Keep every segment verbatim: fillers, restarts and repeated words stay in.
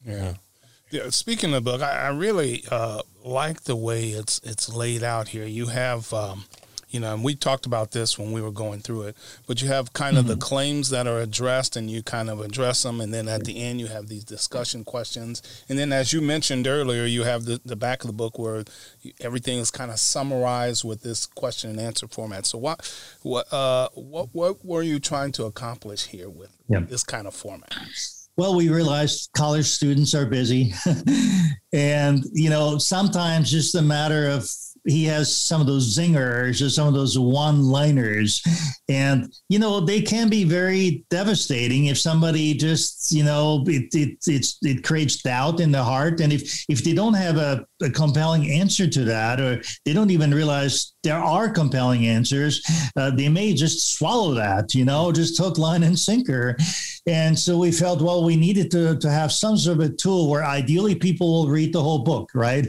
Yeah. Yeah, speaking of the book, I, I really uh, like the way it's it's laid out here. You have, um, you know, and we talked about this when we were going through it, but you have kind of mm-hmm. the claims that are addressed, and you kind of address them, and then at the end you have these discussion questions. And then, as you mentioned earlier, you have the, the back of the book where everything is kind of summarized with this question and answer format. So what what uh, what, what were you trying to accomplish here with yeah. this kind of format? Well, we realized college students are busy and, you know, sometimes just a matter of he has some of those zingers or some of those one-liners. And, you know, they can be very devastating if somebody just, you know, it it it's, it creates doubt in the heart. And if, if they don't have a, a compelling answer to that, or they don't even realize there are compelling answers, uh, they may just swallow that, you know, just hook, line, and sinker. And so we felt, well, we needed to, to have some sort of a tool where ideally people will read the whole book, right?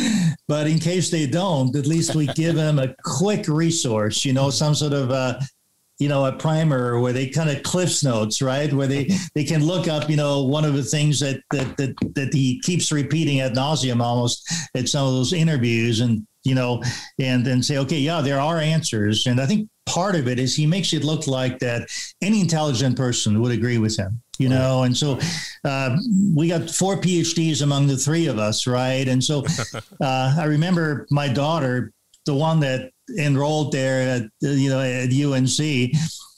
But in case they don't, at least we give them a quick resource, you know, some sort of, uh, you know, a primer where they kind of Cliff's Notes, right? Where they, they can look up, you know, one of the things that, that, that, that he keeps repeating ad nauseum almost at some of those interviews, and, you know, and then say, okay, yeah, there are answers. And I think part of it is he makes it look like that any intelligent person would agree with him, you know? And so uh, we got four P H Ds among the three of us, right? And so uh, I remember my daughter, the one that enrolled there at, you know, at U N C,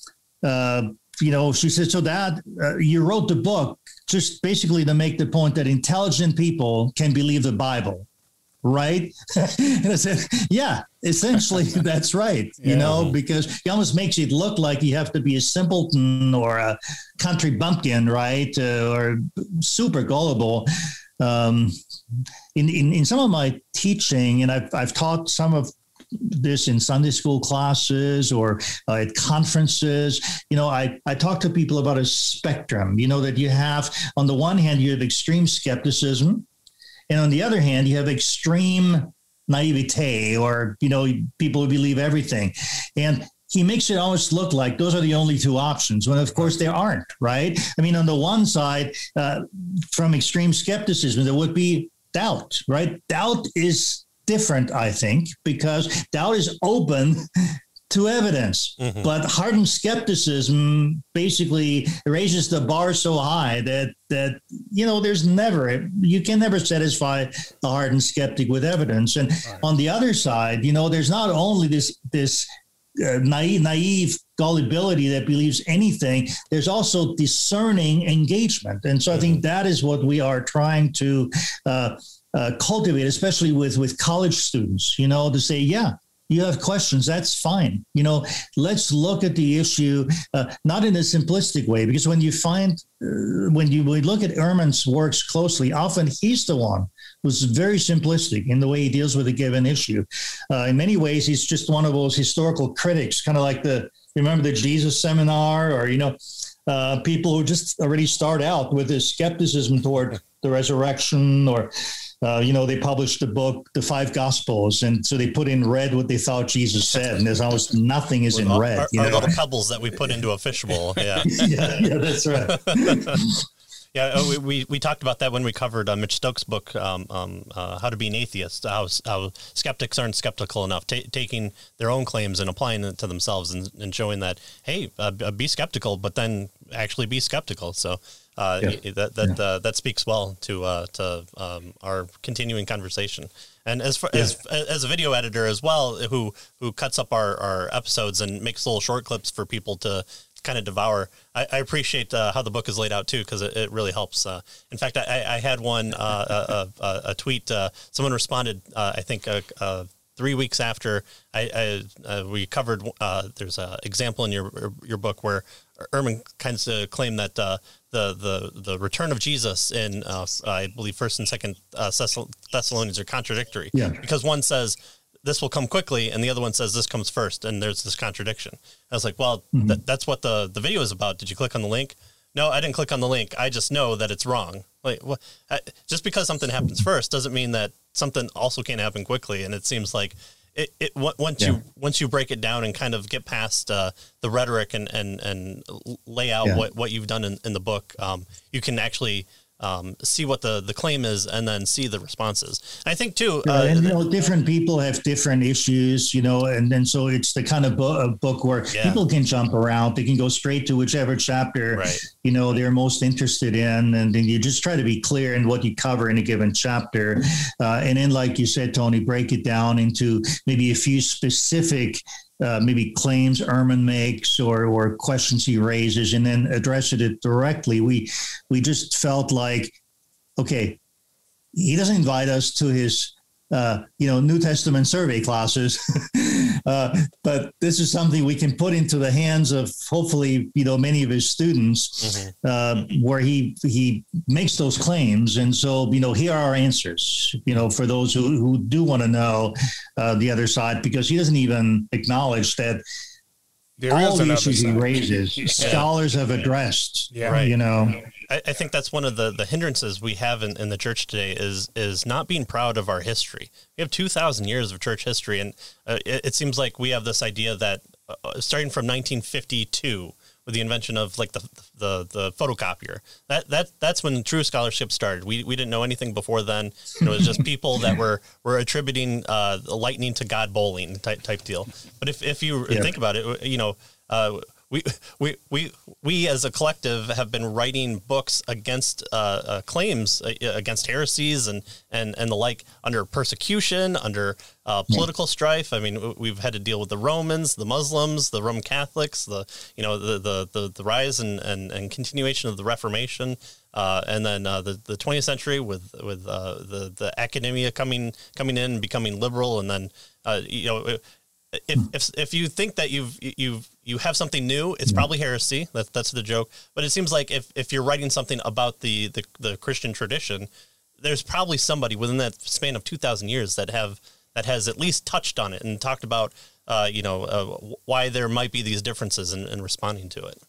uh, you know, she said, so Dad, uh, you wrote the book just basically to make the point that intelligent people can believe the Bible. Right. And I said, yeah, essentially, that's right. You yeah. know, because he almost makes it look like you have to be a simpleton or a country bumpkin, right. Uh, or super gullible. Um, in, in, in some of my teaching, and I've, I've taught some of this in Sunday school classes or uh, at conferences, you know, I, I talk to people about a spectrum, you know, that you have on the one hand, you have extreme skepticism. And on the other hand, you have extreme naivete, or, you know, people who believe everything. And he makes it almost look like those are the only two options, when of course they aren't, right? I mean, on the one side, uh, from extreme skepticism, there would be doubt, right? Doubt is different, I think, because doubt is open to evidence, mm-hmm. but hardened skepticism basically raises the bar so high that, that, you know, there's never, you can never satisfy a hardened skeptic with evidence. And right. on the other side, you know, there's not only this, this uh, naive, naive gullibility that believes anything, there's also discerning engagement. And so mm-hmm. I think that is what we are trying to uh, uh, cultivate, especially with, with college students, you know, to say, yeah, you have questions, that's fine. You know, let's look at the issue, uh, not in a simplistic way, because when you find, uh, when you we look at Ehrman's works closely, often he's the one who's very simplistic in the way he deals with a given issue. Uh, in many ways, he's just one of those historical critics, kind of like the, remember the Jesus Seminar, or, you know, uh, people who just already start out with this skepticism toward the resurrection, or, Uh, you know, they published the book, The Five Gospels, and so they put in red what they thought Jesus said, and there's almost nothing is in all, red. Our, you our know? little pebbles that we put into a fishbowl. Yeah, yeah, yeah, that's right. yeah, we, we we talked about that when we covered uh, Mitch Stokes' book, um, um, uh, How to Be an Atheist. How, how skeptics aren't skeptical enough, ta- taking their own claims and applying it to themselves, and, and showing that, hey, uh, be skeptical, but then actually be skeptical. So. Uh, yeah. That that yeah. uh, that speaks well to uh, to um, our continuing conversation, and as far, yeah. as as a video editor as well, who who cuts up our, our episodes and makes little short clips for people to kind of devour. I, I appreciate uh, how the book is laid out too, because it, it really helps. Uh, in fact, I, I had one uh, a, a, a tweet. Uh, someone responded. Uh, I think. Uh, uh, Three weeks after I, I uh, we covered, uh, there's an example in your your book where Ehrman kind of claimed that uh, the the the return of Jesus in uh, I believe First and Second uh, Thessalonians are contradictory, yeah. because one says this will come quickly and the other one says this comes first, and there's this contradiction. I was like, well, mm-hmm. th- that's what the the video is about. Did you click on the link? No, I didn't click on the link. I just know that it's wrong. Like, what, I, just because something happens first doesn't mean that something also can't happen quickly. And it seems like it, it once yeah. you once you break it down and kind of get past uh, the rhetoric and and and lay out yeah. what, what you've done in, in the book, um, you can actually um, see what the, the claim is and then see the responses. And I think too, uh, uh, and, you know, different people have different issues, you know, and then so it's the kind of bo- book where yeah. people can jump around. They can go straight to whichever chapter, right. you know, they're most interested in. And then you just try to be clear in what you cover in a given chapter. Uh, and then, like you said, Tony, break it down into maybe a few specific Uh, maybe claims Ehrman makes or or questions he raises, and then address it directly. We we just felt like, okay, he doesn't invite us to his uh, you know New Testament survey classes, uh, but this is something we can put into the hands of hopefully you know many of his students, mm-hmm. uh, where he he makes those claims, and so you know here are our answers. You know for those who who do want to know uh, the other side, because he doesn't even acknowledge that there all the issues side. he raises, yeah. scholars have addressed. Yeah, right. You know. I, I think that's one of the, the hindrances we have in, in the church today is is not being proud of our history. We have two thousand years of church history, and uh, it, it seems like we have this idea that uh, starting from nineteen fifty-two with the invention of like the the, the photocopier, that that that's when true scholarship started. We we didn't know anything before then. You know, it was just people that were were attributing uh, lightning to God bowling type type deal. But if if you yeah. think about it, you know. Uh, We, we we we as a collective have been writing books against uh, uh, claims uh, against heresies and, and, and the like under persecution, under uh, political strife. I mean, we've had to deal with the Romans, the Muslims, the Roman Catholics, the you know the the the, the rise and, and, and continuation of the Reformation, uh, and then uh, the the twentieth century with with uh, the the academia coming coming in and becoming liberal, and then uh, you know. It, If, if if you think that you've you've you have something new, it's probably heresy. That's that's the joke. But it seems like if, if you're writing something about the, the, the Christian tradition, there's probably somebody within that span of two thousand years that have that has at least touched on it and talked about uh, you know uh, why there might be these differences in, in responding to it.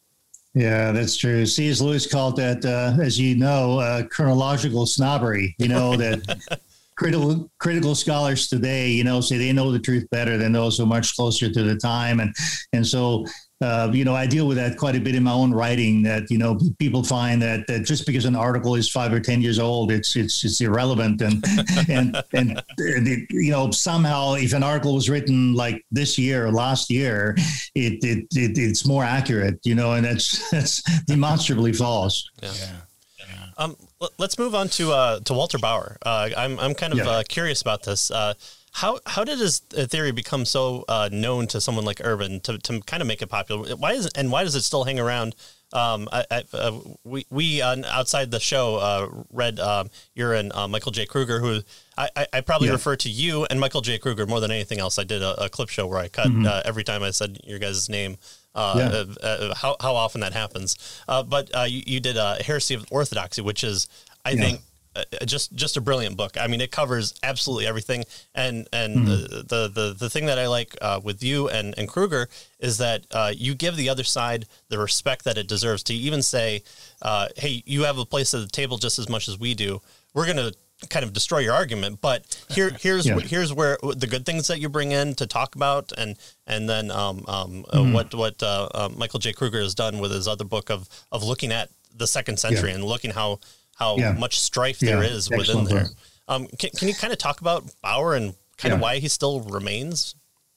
Yeah, that's true. C S. Lewis called that, uh, as you know, uh, chronological snobbery. You know that. Critical critical scholars today, you know, say they know the truth better than those who are much closer to the time, and and so uh, you know I deal with that quite a bit in my own writing. That you know people find that, that just because an article is five or ten years old, it's it's it's irrelevant, and and and, and it, you know somehow if an article was written like this year or last year, it it, it it's more accurate, you know, and that's that's demonstrably false. Yeah. yeah. Um, let's move on to uh, to Walter Bauer. Uh, I'm I'm kind of yeah. uh, curious about this. Uh, how how did his theory become so uh, known to someone like Ehrman to, to kind of make it popular? Why is it, and why does it still hang around? Um, I, I, uh, we we uh, outside the show uh, read um, you're and uh, Michael J. Kruger, who I, I, I probably yeah. refer to you and Michael J. Kruger more than anything else. I did a, a clip show where I cut mm-hmm. uh, every time I said your guys' name. Uh, yeah. uh, uh, how how often that happens, uh, but uh, you, you did a Heresy of Orthodoxy, which is, I yeah. think, uh, just just a brilliant book. I mean, it covers absolutely everything, and and mm-hmm. the, the the the thing that I like uh, with you and, and Kruger is that uh, you give the other side the respect that it deserves. To even say, uh, hey, you have a place at the table just as much as we do. We're gonna kind of destroy your argument, but here here's yeah. here's where the good things that you bring in to talk about, and and then um, um, mm-hmm. uh, what what uh, uh, Michael J. Kruger has done with his other book of of looking at the second century yeah. and looking how how yeah. much strife yeah. there is within Excellent there. Um, can, can you kind of talk about Bauer and kind yeah. of why he still remains?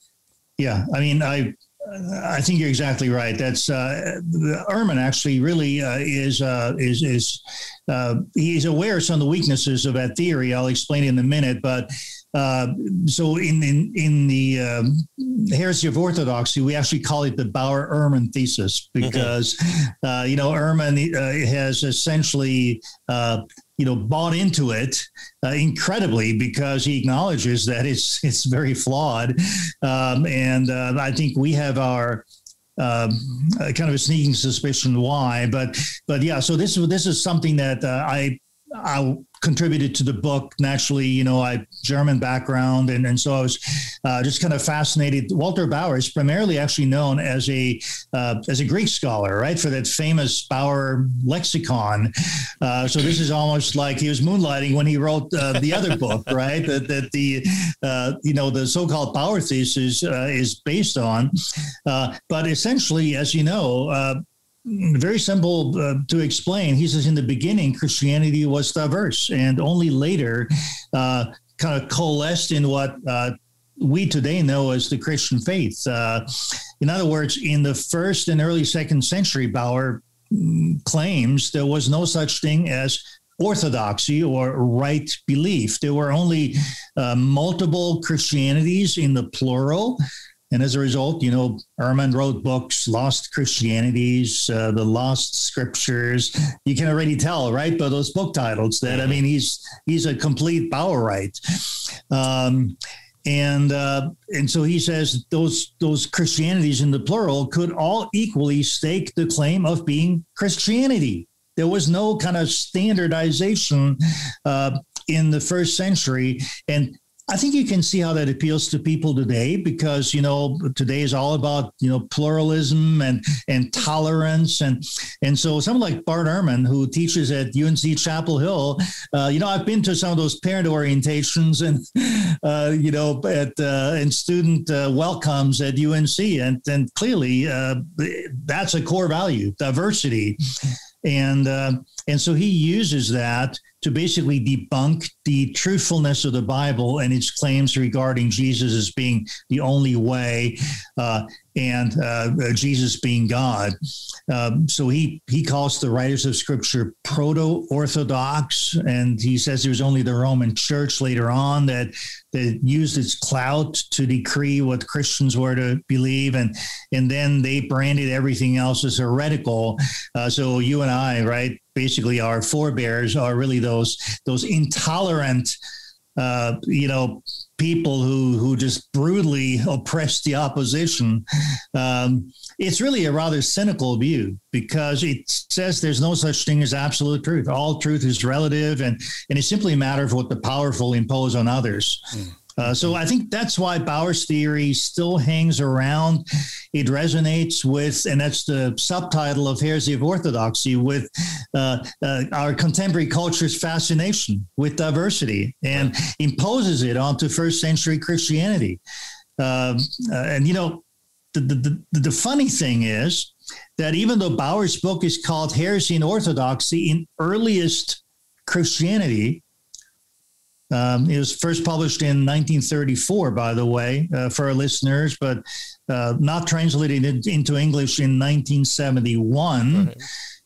Yeah, I mean, I I think you're exactly right. That's uh, Ehrman actually really uh, is uh, is is uh, he's aware of some of the weaknesses of that theory. I'll explain in a minute, but. Uh, so in in in the um, Heresy of Orthodoxy, we actually call it the Bauer-Ehrman thesis because mm-hmm. uh, you know Ehrman uh, has essentially uh, you know bought into it uh, incredibly because he acknowledges that it's it's very flawed, um, and uh, I think we have our. Um, uh, kind of a sneaking suspicion why, but but yeah. So this this is something that uh, I I contributed to the book. Naturally, you know, I German background, and, and so I was uh, just kind of fascinated. Walter Bauer is primarily actually known as a uh, as a Greek scholar, right, for that famous Bauer lexicon. Uh, so this is almost like he was moonlighting when he wrote uh, the other book, right? That that the uh, you know the so-called Bauer thesis uh, is based on. Uh, but essentially, as you know. Uh, very simple uh, to explain. He says, in the beginning, Christianity was diverse, and only later uh, kind of coalesced in what uh, we today know as the Christian faith. Uh, in other words, in the first and early second century, Bauer claims there was no such thing as orthodoxy or right belief. There were only uh, multiple Christianities in the plural. And as a result, you know, Ehrman wrote books, Lost Christianities, uh, The Lost Scriptures. You can already tell, right, by those book titles that, I mean, he's he's a complete Bauerite. Um, and uh, and so he says those those Christianities in the plural could all equally stake the claim of being Christianity. There was no kind of standardization uh, in the first century. And I think you can see how that appeals to people today, because, you know, today is all about, you know, pluralism and, and tolerance. And, and so someone like Bart Ehrman, who teaches at U N C Chapel Hill, uh, you know, I've been to some of those parent orientations and, uh, you know, at, uh, and student uh, welcomes at U N C. And, and clearly uh, that's a core value, diversity. And, uh, and so he uses that to basically debunk the truthfulness of the Bible and its claims regarding Jesus as being the only way uh, and uh, Jesus being God. Um, so he he calls the writers of Scripture proto-Orthodox, and he says it was only the Roman Church later on that, that used its clout to decree what Christians were to believe, and and then they branded everything else as heretical. Uh, so you and I, right, basically our forebears are really those those intolerant, uh, you know, people who who just brutally oppress the opposition. Um, it's really a rather cynical view, because it says there's no such thing as absolute truth. All truth is relative, and and it's simply a matter of what the powerful impose on others. Mm. Uh, so I think that's why Bauer's theory still hangs around. It resonates with, and that's the subtitle of Heresy of Orthodoxy, with uh, uh, our contemporary culture's fascination with diversity, and imposes it onto first century Christianity. Um, uh, and, you know, the, the, the, the funny thing is that even though Bauer's book is called Heresy and Orthodoxy, in earliest Christianity, Um, it was first published in nineteen thirty-four, by the way, uh, for our listeners, but uh, not translated into English in nineteen seventy-one. Right.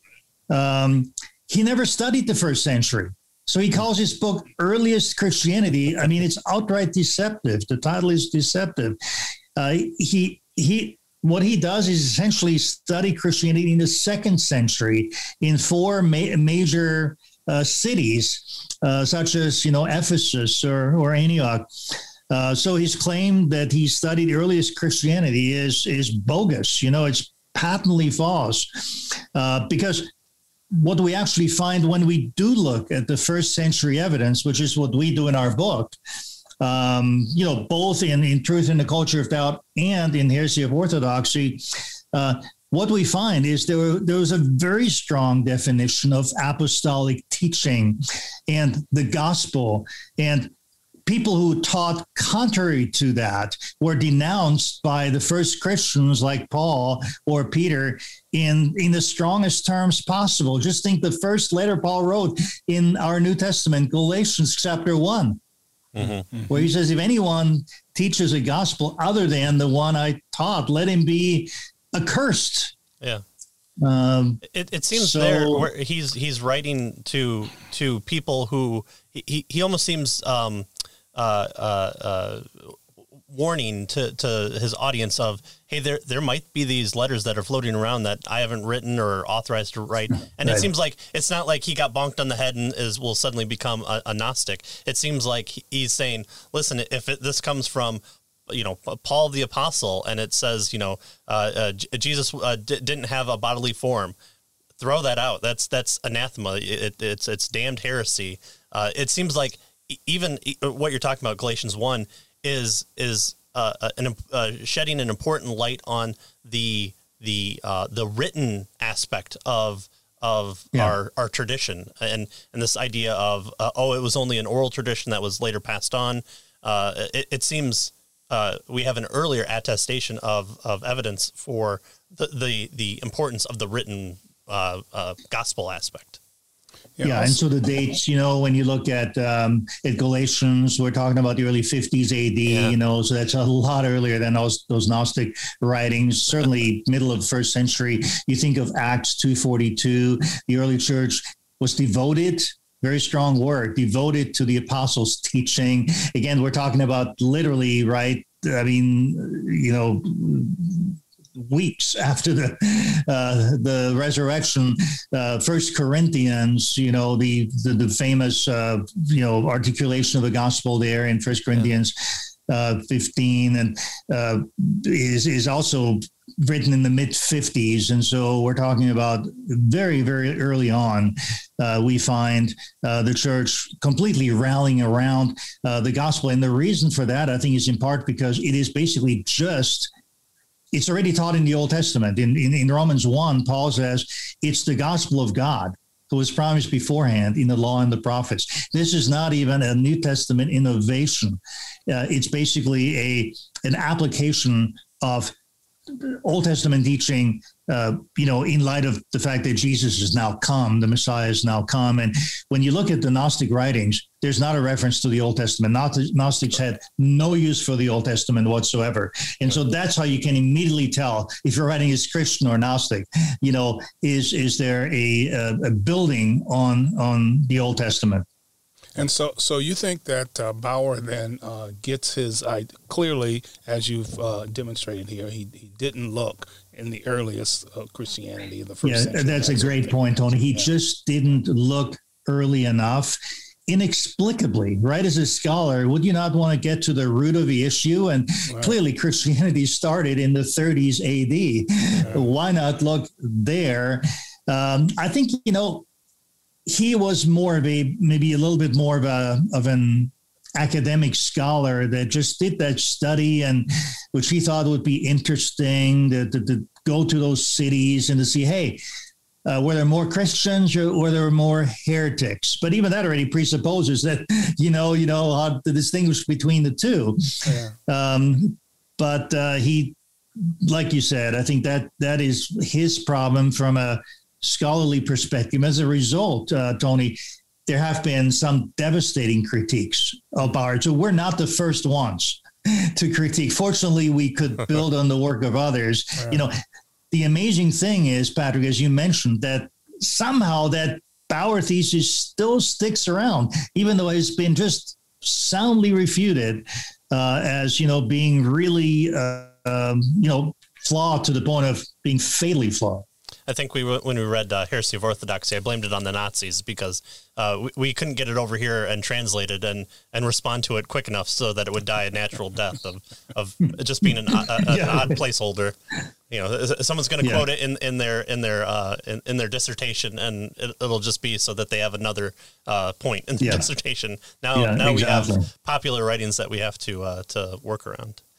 Um, he never studied the first century. So he calls his book Earliest Christianity. I mean, it's outright deceptive. The title is deceptive. Uh, he he. What he does is essentially study Christianity in the second century in four ma- major uh, cities, uh, such as, you know, Ephesus or, or Antioch. Uh, so his claim that he studied earliest Christianity is is bogus. You know, it's patently false, uh, because what we actually find when we do look at the first century evidence, which is what we do in our book, um, you know, both in, in Truth and the Culture of Doubt and in Heresy of Orthodoxy, uh, what we find is there, there was a very strong definition of apostolic teaching and the gospel, and people who taught contrary to that were denounced by the first Christians like Paul or Peter in, in the strongest terms possible. Just think the first letter Paul wrote in our New Testament, Galatians chapter one, mm-hmm. where he says, if anyone teaches a gospel other than the one I taught, let him be accursed. Yeah. Um, it, it seems so, there where he's, he's writing to, to people who he, he almost seems, um, Uh, uh, uh, warning to, to his audience of, hey, there there might be these letters that are floating around that I haven't written or authorized to write. And right. It seems like it's not like he got bonked on the head and is will suddenly become a, a Gnostic. It seems like he's saying, listen, if it, this comes from, you know, Paul the Apostle, and it says, you know, uh, uh, Jesus uh, d- didn't have a bodily form, throw that out. That's that's anathema. It, it's it's damned heresy. Uh, it seems like even what you're talking about, Galatians one, is is uh, an, uh, shedding an important light on the the uh, the written aspect of of yeah. our our tradition, and and this idea of uh, oh, it was only an oral tradition that was later passed on. Uh, it, it seems uh, we have an earlier attestation of of evidence for the the, the importance of the written uh, uh, gospel aspect. Yeah, yeah, and so the dates, you know, when you look at um, at Galatians, we're talking about the early fifties A D, yeah. you know, so that's a lot earlier than those those Gnostic writings. Certainly, middle of the first century. You think of Acts two forty-two. The early church was devoted. Very strong word, devoted to the apostles' teaching. Again, we're talking about literally, right? I mean, you know, weeks after the uh, the resurrection. Uh, First Corinthians, you know, the the, the famous uh, you know articulation of the gospel there in First Corinthians uh, fifteen, and uh, is is also written in the mid fifties. And so we're talking about very, very early on, uh, we find uh, the church completely rallying around uh, the gospel. And the reason for that, I think, is in part because it is basically just, it's already taught in the Old Testament. In, in, in Romans one, Paul says, it's the gospel of God who was promised beforehand in the law and the prophets. This is not even a New Testament innovation. Uh, it's basically a an application of Old Testament teaching, uh, you know, in light of the fact that Jesus has now come, the Messiah has now come. And when you look at the Gnostic writings, there's not a reference to the Old Testament. Gnostics had no use for the Old Testament whatsoever. And so that's how you can immediately tell if you're writing as Christian or Gnostic. You know, is is there a, a building on on the Old Testament? And so, so you think that uh, Bauer then uh, gets his uh, clearly, as you've uh, demonstrated here, he he didn't look in the earliest uh, Christianity in the first yeah, century. That's, that's a great point, Tony. He yeah. just didn't look early enough. Inexplicably, right? As a scholar, would you not want to get to the root of the issue? And right. clearly, Christianity started in the thirties A D. Right. Why not look there? Um, I think you know. He was more of a, maybe a little bit more of a, of an academic scholar that just did that study and which he thought would be interesting to, to, to go to those cities and to see, hey, uh, were there more Christians or were there more heretics? But even that already presupposes that, you know, you know, how to distinguish between the two. Yeah. Um, but uh, he, like you said, I think that that is his problem from a scholarly perspective. As a result, uh, Tony, there have been some devastating critiques of Bauer. So we're not the first ones to critique. Fortunately, we could build on the work of others. Yeah. You know, the amazing thing is, Patrick, as you mentioned, that somehow that Bauer thesis still sticks around, even though it's been just soundly refuted uh, as, you know, being really, uh, um, you know, flawed to the point of being fatally flawed. I think we when we read uh, Heresy of Orthodoxy, I blamed it on the Nazis because uh, we, we couldn't get it over here and translated and, and respond to it quick enough so that it would die a natural death of, of just being an, a, a, yeah. an odd placeholder. You know, someone's going to yeah. quote it in, in their in their uh, in, in their dissertation, and it, it'll just be so that they have another uh, point in the yeah. dissertation. Now, yeah, now exactly. we have popular writings that we have to uh, to work around.